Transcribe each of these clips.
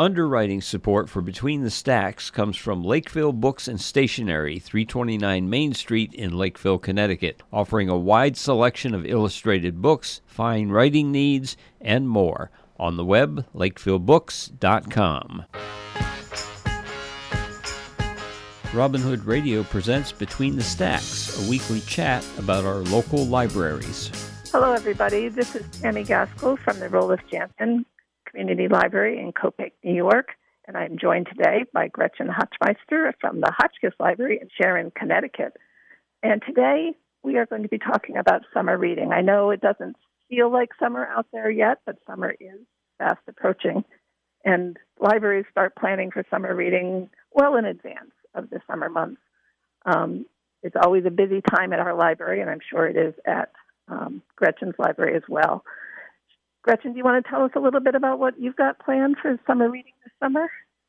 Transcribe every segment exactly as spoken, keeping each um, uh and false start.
Underwriting support for Between the Stacks comes from Lakeville Books and Stationery, three twenty-nine Main Street in Lakeville, Connecticut, offering a wide selection of illustrated books, fine writing needs, and more. On the web, lakeville books dot com. Robin Hood Radio presents Between the Stacks, a weekly chat about our local libraries. Hello, everybody. This is Tammy Gaskell from the Roloff Jansen Community Library in Copiague, New York, and I'm joined today by Gretchen Hotchmeister from the Hotchkiss Library in Sharon, Connecticut. And today we are going to be talking about summer reading. I know it doesn't feel like summer out there yet, but summer is fast approaching, and libraries start planning for summer reading well in advance of the summer months. Um, it's always a busy time at our library, and I'm sure it is at um, Gretchen's library as well. Gretchen, do you want to tell us a little bit about what you've got planned for summer reading this summer?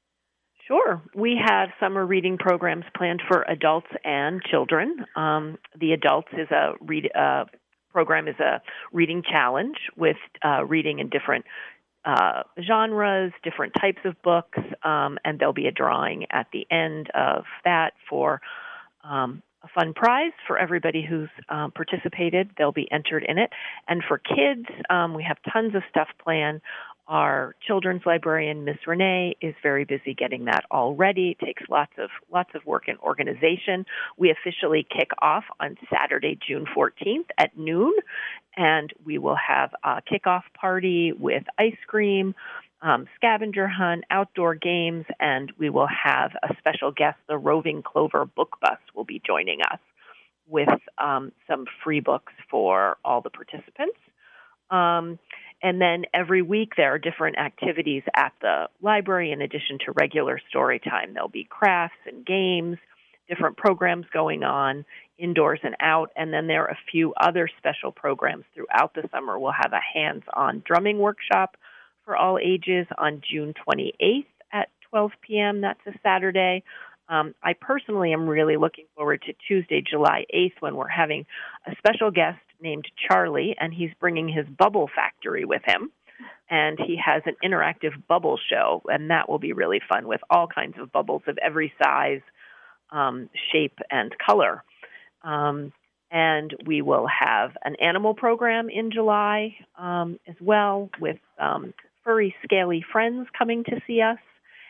Sure. We have summer reading programs planned for adults and children. Um, the adults is a read uh, program is a reading challenge with uh, reading in different uh, genres, different types of books, um, and there'll be a drawing at the end of that for um, a fun prize for everybody who's um, participated. They'll be entered in it. And for kids, um, we have tons of stuff planned. Our children's librarian, Miss Renee, is very busy getting that all ready. It takes lots of lots of work and organization. We officially kick off on Saturday, June fourteenth at noon, and we will have a kickoff party with ice cream, Um, scavenger hunt, outdoor games, and we will have a special guest. The Roving Clover Book Bus will be joining us with um, some free books for all the participants. Um, and then every week there are different activities at the library in addition to regular story time. There'll be crafts and games, different programs going on indoors and out, and then there are a few other special programs throughout the summer. We'll have a hands-on drumming workshop for all ages on June twenty-eighth at twelve p.m. That's a Saturday. Um, I personally am really looking forward to Tuesday, July eighth, when we're having a special guest named Charlie, and he's bringing his bubble factory with him. And he has an interactive bubble show, and that will be really fun with all kinds of bubbles of every size, um, shape, and color. Um, and we will have an animal program in July um, as well with um, furry, scaly friends coming to see us.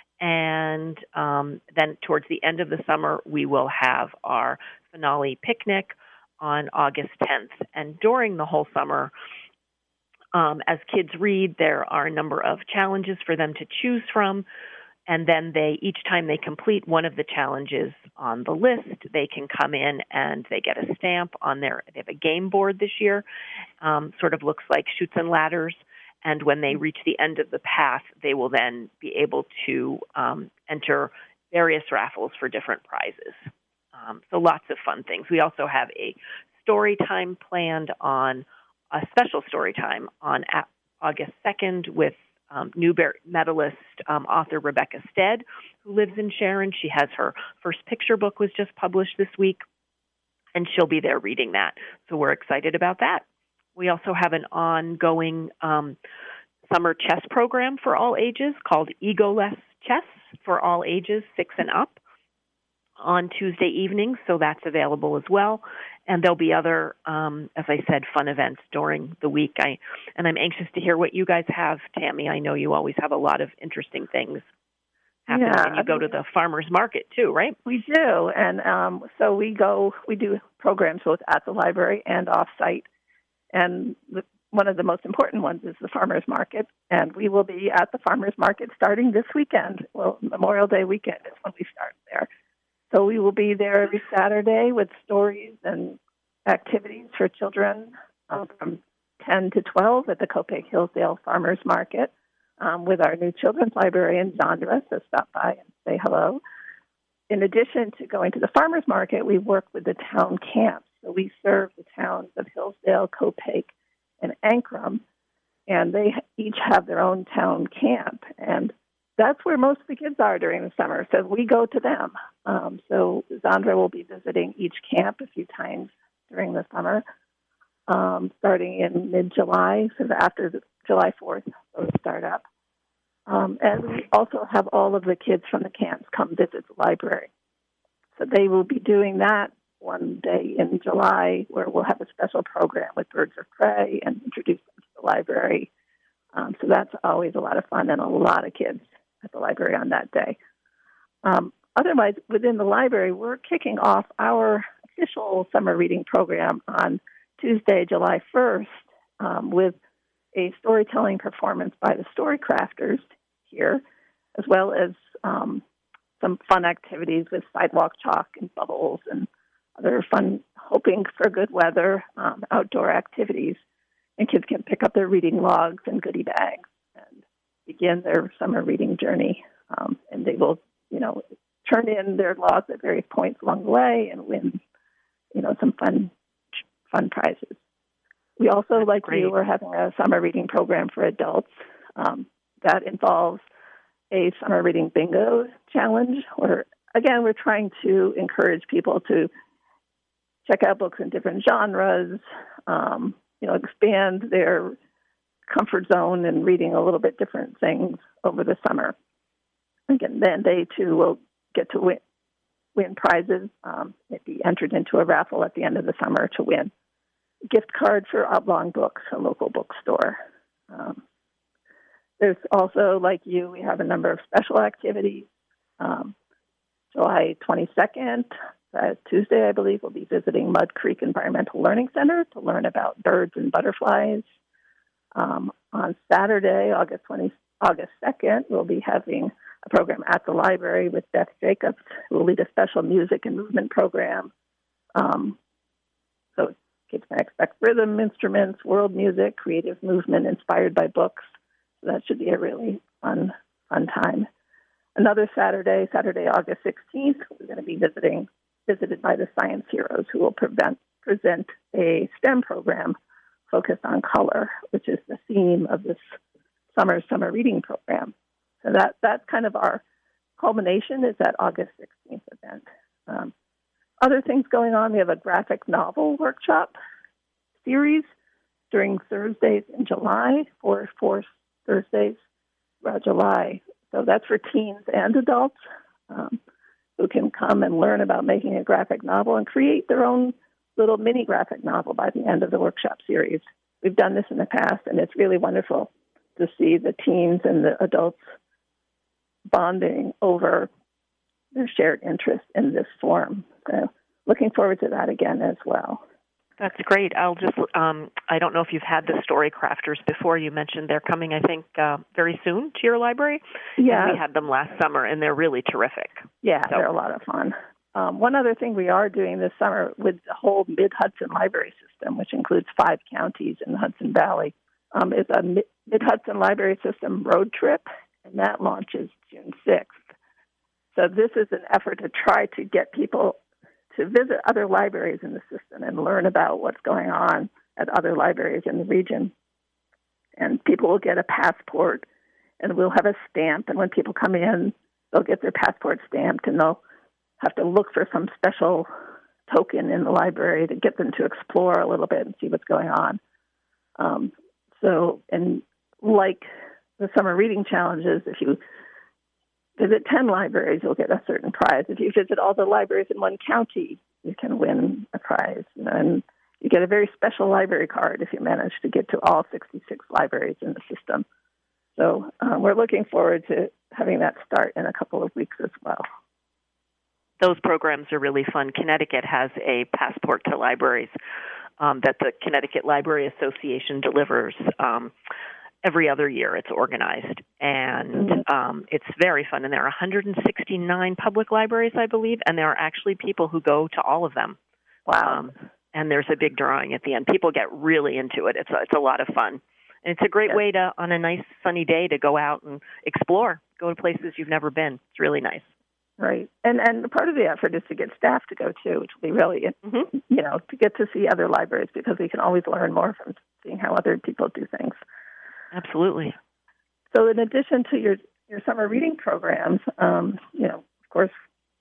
And um, then towards the end of the summer, we will have our finale picnic on August tenth. And during the whole summer, um, as kids read, there are a number of challenges for them to choose from. And then they, each time they complete one of the challenges on the list, they can come in and they get a stamp on their, they have a game board this year, um, sort of looks like Chutes and Ladders. And when they reach the end of the path, they will then be able to um, enter various raffles for different prizes. Um, so lots of fun things. We also have a story time planned on, a special story time on August second with um, Newbery medalist um, author Rebecca Stead, who lives in Sharon. She has her first picture book was just published this week, and she'll be there reading that. So we're excited about that. We also have an ongoing um, summer chess program for all ages called Egoless Chess for all ages, six and up, on Tuesday evenings, so that's available as well. And there'll be other, um, as I said, fun events during the week. I and I'm anxious to hear what you guys have, Tammy. I know you always have a lot of interesting things happening, yeah, and you go to the farmers market too, right? We do, and um, so we go. We do programs both at the library and off-site. And the, one of the most important ones is the farmers market, and we will be at the farmers market starting this weekend. Well, Memorial Day weekend is when we start there. So we will be there every Saturday with stories and activities for children um, from ten to twelve at the Copiague Hillsdale Farmers Market um, with our new children's librarian, Zandra, so stop by and say hello. In addition to going to the farmers market, we work with the town camps. So we serve the towns of Hillsdale, Copiague, and Ankrum, and they each have their own town camp. And that's where most of the kids are during the summer, so we go to them. Um, so Zandra will be visiting each camp a few times during the summer, um, starting in mid-July, so after the July fourth, those start up. Um, and we also have all of the kids from the camps come visit the library. So they will be doing that one day in July, where we'll have a special program with Birds of Prey and introduce them to the library. Um, so that's always a lot of fun and a lot of kids at the library on that day. Um, otherwise, within the library, we're kicking off our official summer reading program on Tuesday, July first, um, with a storytelling performance by the Story Crafters here, as well as um, some fun activities with sidewalk chalk and bubbles and other fun, hoping for good weather, um, outdoor activities. And kids can pick up their reading logs and goodie bags and begin their summer reading journey. Um, and they will, you know, turn in their logs at various points along the way and win, you know, some fun, fun prizes. We also, That's like great. you, are having a summer reading program for adults. Um, that involves a summer reading bingo challenge where, again, we're trying to encourage people to check out books in different genres, um, you know, expand their comfort zone and reading a little bit different things over the summer. Again, then they, too, will get to win, win prizes, um, be entered into a raffle at the end of the summer to win gift card for Oblong Books, a local bookstore. Um, there's also, like you, we have a number of special activities. Um, July twenty-second, uh, Tuesday, I believe, we'll be visiting Mud Creek Environmental Learning Center to learn about birds and butterflies. Um, on Saturday, August twentieth, August second, we'll be having a program at the library with Beth Jacobs, who will lead a special music and movement program. Um, so kids can expect rhythm, instruments, world music, creative movement inspired by books. So that should be a really fun, fun time. Another Saturday, Saturday, August sixteenth, we're going to be visiting, visited by the Science Heroes, who will prevent, present a STEM program focused on color, which is the theme of this summer summer reading program. So that that's kind of our culmination is that August sixteenth event. Um, Other things going on, we have a graphic novel workshop series during Thursdays in July, four, four Thursdays throughout July. So that's for teens and adults um, who can come and learn about making a graphic novel and create their own little mini graphic novel by the end of the workshop series. We've done this in the past, and it's really wonderful to see the teens and the adults bonding over their shared interest in this form. So looking forward to that again as well. That's great. I'll just, um, I don't know if you've had the Story Crafters before. You mentioned they're coming, I think, uh, very soon to your library. Yeah. And we had them last summer, and they're really terrific. Yeah, so. They're a lot of fun. Um, one other thing we are doing this summer with the whole Mid-Hudson Library System, which includes five counties in the Hudson Valley, um, is a Mid-Hudson Library System road trip, and that launches June sixth. So this is an effort to try to get people to visit other libraries in the system and learn about what's going on at other libraries in the region. And people will get a passport, and we'll have a stamp, and when people come in, they'll get their passport stamped, and they'll have to look for some special token in the library to get them to explore a little bit and see what's going on. Um, so, and like the summer reading challenges, if you visit ten libraries, you'll get a certain prize. If you visit all the libraries in one county, you can win a prize. And you get a very special library card if you manage to get to all sixty-six libraries in the system. So um, we're looking forward to having that start in a couple of weeks as well. Those programs are really fun. Connecticut has a passport to libraries um, that the Connecticut Library Association delivers. Um, Every other year it's organized, and um, it's very fun. And there are one hundred sixty-nine public libraries, I believe, and there are actually people who go to all of them. Wow. Um, and there's a big drawing at the end. People get really into it. It's a, it's a lot of fun. And it's a great yes. way to, on a nice sunny day, to go out and explore, go to places you've never been. It's really nice. Right. And and part of the effort is to get staff to go too, which will be really, mm-hmm. you know, to get to see other libraries, because we can always learn more from seeing how other people do things. Absolutely. So in addition to your, your summer reading programs, um, you know, of course,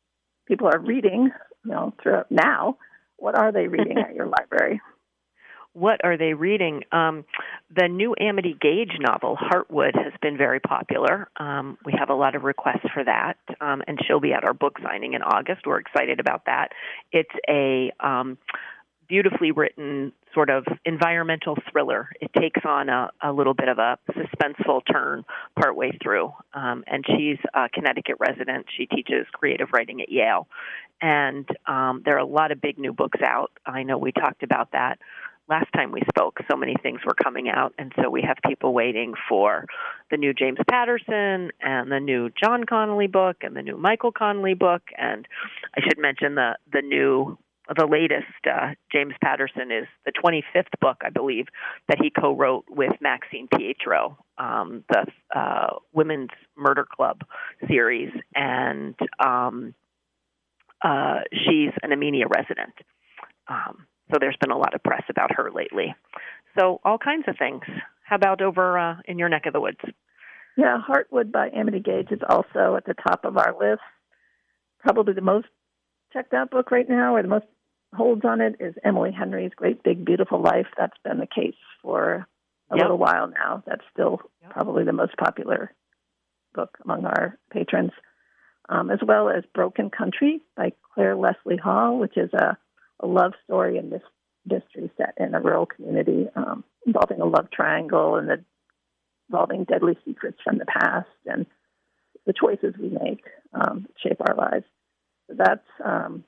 people are reading, you know, throughout now. What are they reading at your library? What are they reading? Um, the new Amity Gage novel, Heartwood, has been very popular. Um, we have a lot of requests for that, um, and she'll be at our book signing in August. We're excited about that. It's a um, beautifully written sort of environmental thriller. It takes on a, a little bit of a suspenseful turn partway through. Um, and she's a Connecticut resident. She teaches creative writing at Yale. And um, there are a lot of big new books out. I know we talked about that last time we spoke. So many things were coming out. And so we have people waiting for the new James Patterson and the new John Connolly book and the new Michael Connolly book. And I should mention the, the new The latest, uh, James Patterson, is the twenty-fifth book, I believe, that he co-wrote with Maxine Pietro, um, the uh, Women's Murder Club series, and um, uh, she's an Armenia resident. Um, so there's been a lot of press about her lately. So all kinds of things. How about over uh, in your neck of the woods? Yeah, Heartwood by Amity Gage is also at the top of our list. Probably the most checked out book right now, or the most holds on it, is Emily Henry's Great Big Beautiful Life. That's been the case for a yep. little while now. That's still yep. probably the most popular book among our patrons, um, as well as Broken Country by Claire Leslie Hall, which is a, a love story and this mystery set in a rural community um, involving a love triangle and the, involving deadly secrets from the past and the choices we make um, shape our lives. So that's, um,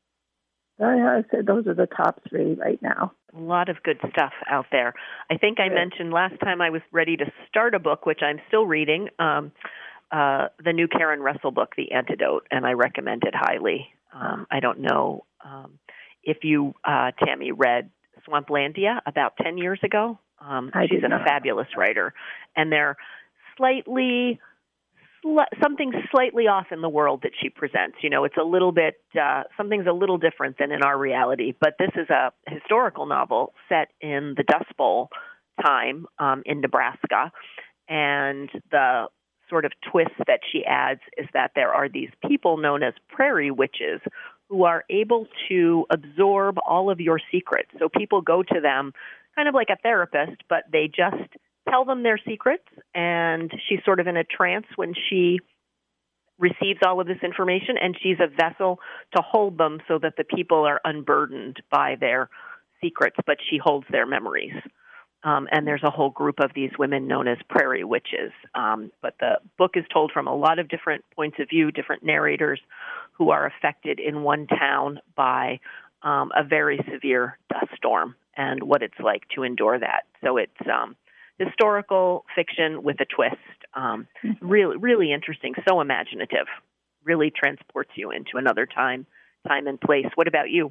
I said those are the top three right now. A lot of good stuff out there. I think I mentioned last time I was ready to start a book, which I'm still reading, um, uh, the new Karen Russell book, The Antidote, and I recommend it highly. Um, I don't know um, if you, uh, Tammy, read Swamplandia about ten years ago. Um, she's a fabulous writer, and they're slightly... something slightly off in the world that she presents. You know, it's a little bit, uh, something's a little different than in our reality. But this is a historical novel set in the Dust Bowl time um, in Nebraska. And the sort of twist that she adds is that there are these people known as prairie witches who are able to absorb all of your secrets. So people go to them kind of like a therapist, but they just tell them their secrets, and she's sort of in a trance when she receives all of this information, and she's a vessel to hold them so that the people are unburdened by their secrets, but she holds their memories. Um, and there's a whole group of these women known as prairie witches. Um, but the book is told from a lot of different points of view, different narrators who are affected in one town by um, a very severe dust storm and what it's like to endure that. So it's um, historical fiction with a twist. Um, really, really interesting. So imaginative. Really transports you into another time, time and place. What about you?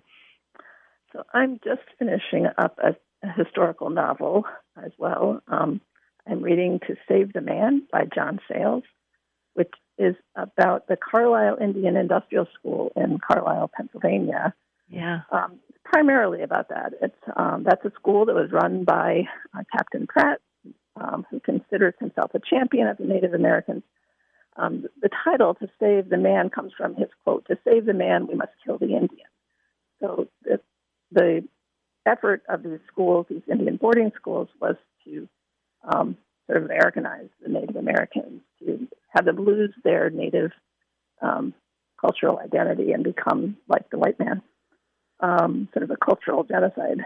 So I'm just finishing up a, a historical novel as well. Um, I'm reading To Save the Man by John Sayles, which is about the Carlisle Indian Industrial School in Carlisle, Pennsylvania. Yeah. Um, primarily about that. It's um, that's a school that was run by uh, Captain Pratt, Um, who considers himself a champion of the Native Americans. Um, the title, To Save the Man, comes from his quote, "To save the man, we must kill the Indian." So the, the effort of these schools, these Indian boarding schools, was to um, sort of Americanize the Native Americans, to have them lose their Native um, cultural identity and become like the white man, um, sort of a cultural genocide.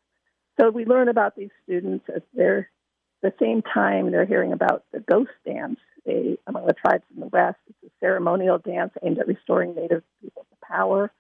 So we learn about these students as they're At the same time, they're hearing about the ghost dance they, among the tribes in the West. It's a ceremonial dance aimed at restoring Native people to power.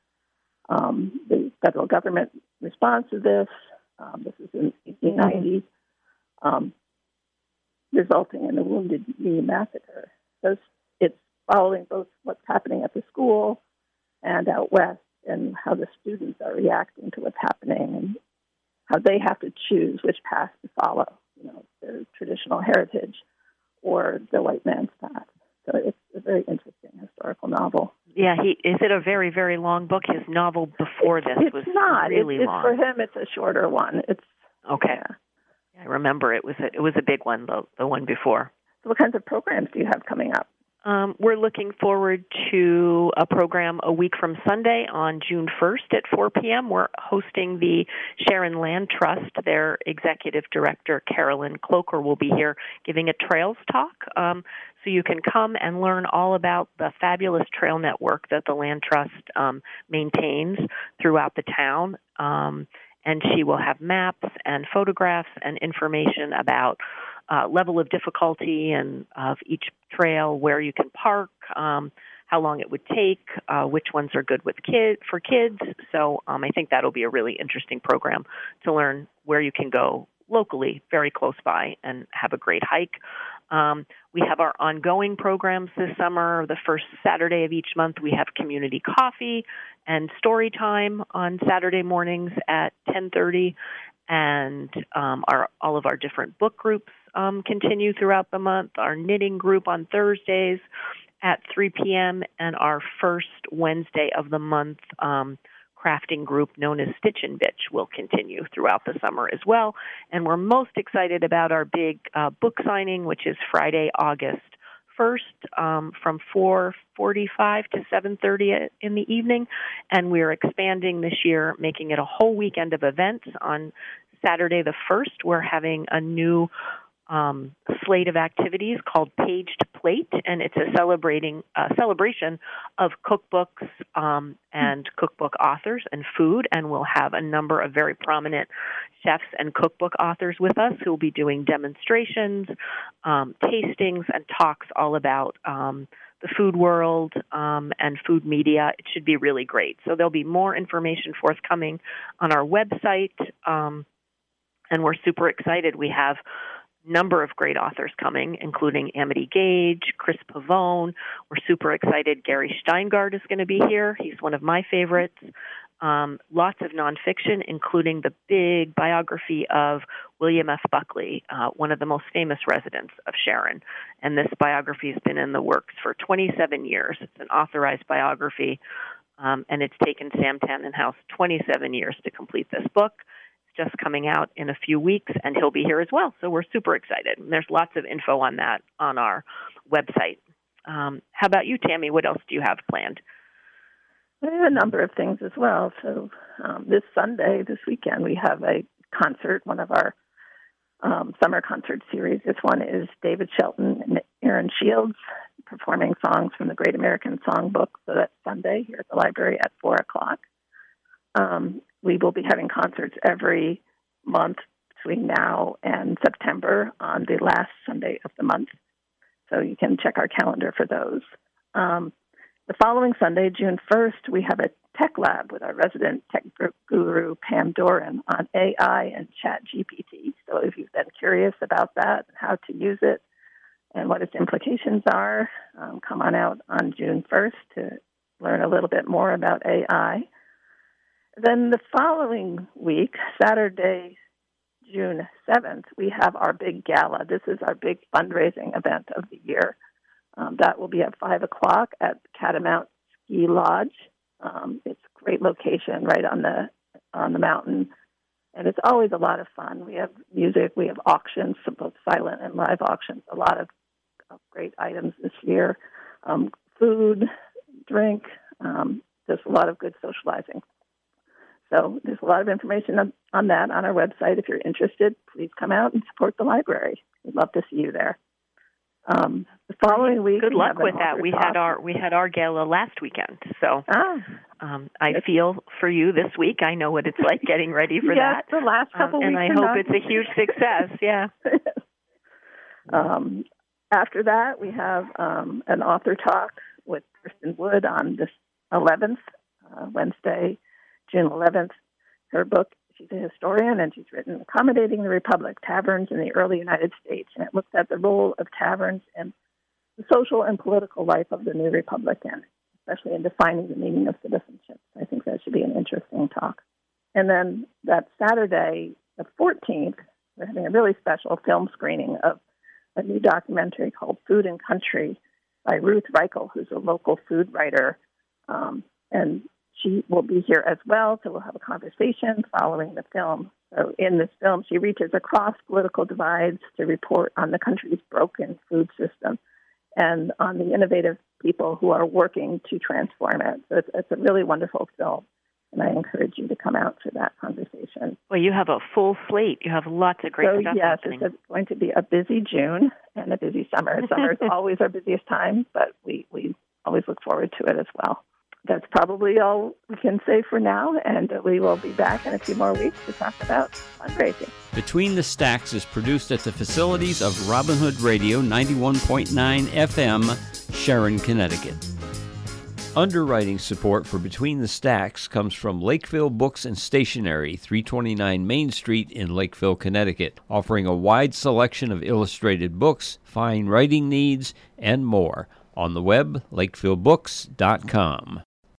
Um, the federal government responds to this. Um, this is in eighteen ninety, um, resulting in the Wounded Knee Massacre. So it's following both what's happening at the school and out west, and how the students are reacting to what's happening, and how they have to choose which path to follow. You know, their traditional heritage or the white man's path. So it's a very interesting historical novel. Yeah, he is it a very, very long book? His novel before this it's was not. really it's, long. For him, it's a shorter one. It's okay. Yeah. I remember it was a, it was a big one, the the one before. So what kinds of programs do you have coming up? Um, we're looking forward to a program a week from Sunday on June first at four p.m. We're hosting the Sharon Land Trust. Their executive director, Carolyn Cloker, will be here giving a trails talk. Um, so you can come and learn all about the fabulous trail network that the Land Trust um, maintains throughout the town. Um, and she will have maps and photographs and information about Uh, level of difficulty and of each trail, where you can park, um, how long it would take, uh, which ones are good with kid for kids. So um, I think that'll be a really interesting program to learn where you can go locally, very close by, and have a great hike. Um, we have our ongoing programs this summer. The first Saturday of each month, we have community coffee and story time on Saturday mornings at ten thirty. And um, our, all of our different book groups um, continue throughout the month. Our knitting group on Thursdays at three p.m. and our first Wednesday of the month um, crafting group known as Stitch and Bitch will continue throughout the summer as well. And we're most excited about our big uh, book signing, which is Friday, August first, um, from four forty-five to seven thirty in the evening, and we're expanding this year, making it a whole weekend of events. On Saturday the first, we're having a new um, slate of activities called Page to Plate, and it's a celebrating uh, celebration of cookbooks um, and cookbook authors and food, and we'll have a number of very prominent chefs and cookbook authors with us who will be doing demonstrations, um, tastings, and talks all about um, the food world um, and food media. It should be really great. So there'll be more information forthcoming on our website, um, and we're super excited. We have number of great authors coming, including Amity Gage, Chris Pavone. We're super excited. Gary Steingard is going to be here. He's one of my favorites. Um, lots of nonfiction, including the big biography of William F. Buckley, uh, one of the most famous residents of Sharon. And this biography has been in the works for twenty-seven years. It's an authorized biography, um, and it's taken Sam Tannenhouse twenty-seven years to complete this book. Just coming out in a few weeks, and he'll be here as well. So we're super excited. And there's lots of info on that on our website. Um, how about you, Tammy? What else do you have planned? We have a number of things as well. So um, this Sunday, this weekend, we have a concert, one of our um, summer concert series. This one is David Shelton and Aaron Shields performing songs from the Great American Songbook. So that's Sunday here at the library at four o'clock. Um, we will be having concerts every month between now and September on the last Sunday of the month. So you can check our calendar for those. Um, the following Sunday, June first, we have a tech lab with our resident tech guru, Pam Doran, on A I and Chat G P T. So if you've been curious about that, how to use it, and what its implications are, um, come on out on June first to learn a little bit more about A I. Then the following week, Saturday, June seventh, we have our big gala. This is our big fundraising event of the year. Um, that will be at five o'clock at Catamount Ski Lodge. Um, it's a great location right on the on the mountain, and it's always a lot of fun. We have music, we have auctions, both silent and live auctions, a lot of, of great items this year, um, food, drink, um, just a lot of good socializing. So there's a lot of information on, on that on our website. If you're interested, please come out and support the library. We'd love to see you there. Um, the following week, good we luck with that. We talk. had our we had our gala last weekend, so ah, um, I feel for you this week. I know what it's like getting ready for yes, that. the last couple um, weeks, and I hope it's a huge success. Yeah. um, after that, we have um, an author talk with Kristen Wood on this eleventh, uh, Wednesday, June eleventh. Her book, she's a historian, and she's written Accommodating the Republic, Taverns in the Early United States, and it looks at the role of taverns in the social and political life of the new republic, and especially in defining the meaning of citizenship. I think that should be an interesting talk. And then that Saturday, the fourteenth, we're having a really special film screening of a new documentary called Food and Country by Ruth Reichel, who's a local food writer, um, and she will be here as well, so we'll have a conversation following the film. So in this film, she reaches across political divides to report on the country's broken food system and on the innovative people who are working to transform it. So it's, it's a really wonderful film, and I encourage you to come out for that conversation. Well, you have a full slate. You have lots of great so, stuff yes, happening. It's going to be a busy June and a busy summer. Summer is always our busiest time, but we, we always look forward to it as well. That's probably all we can say for now, and we will be back in a few more weeks to talk about fundraising. Between the Stacks is produced at the facilities of Robin Hood Radio ninety-one point nine F M, Sharon, Connecticut. Underwriting support for Between the Stacks comes from Lakeville Books and Stationery, three twenty-nine Main Street in Lakeville, Connecticut, offering a wide selection of illustrated books, fine writing needs, and more. On the web, lakeville books dot com.